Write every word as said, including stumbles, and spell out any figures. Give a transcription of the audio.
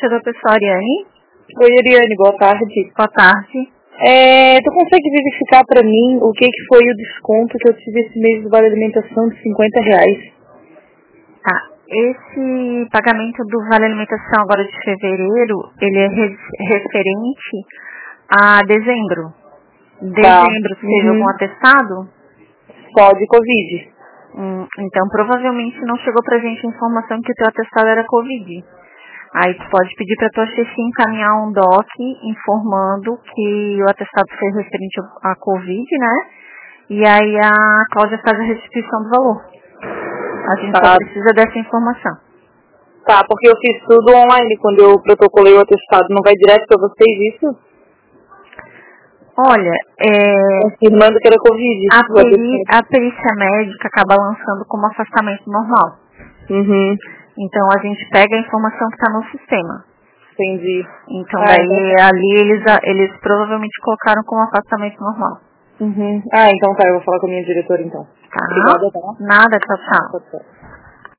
é a doutora Ariane. Oi, Ariane, boa tarde. Boa tarde. É, tu consegue verificar para mim o que, que foi o desconto que eu tive esse mês do Vale Alimentação de cinquenta reais? Tá. Esse pagamento do Vale Alimentação agora de fevereiro, ele é re- referente a dezembro. Dezembro, Tá. teve Uhum. algum atestado? Só de Covid. Hum, então, provavelmente não chegou pra gente a informação que o teu atestado era Covid. Aí tu pode pedir pra tua chefia encaminhar um doc informando que o atestado foi referente a Covid, né? E aí a Cláudia faz a restituição do valor. A gente Tá. só precisa dessa informação. Tá, porque eu fiz tudo online. Quando eu protocolei o atestado, não vai direto para vocês isso? Olha, é, Confirmando que era Covid. a, o peri, atestado. a perícia médica acaba lançando como afastamento normal. Uhum. Então a gente pega a informação que está no sistema. Entendi. Então Ah, daí então tá. ali eles, eles provavelmente colocaram como afastamento normal. Uhum. Ah, então tá, eu vou falar com a minha diretora então. Tá? Obrigada, tá? Nada, tchau, tchau. Tchau, tchau.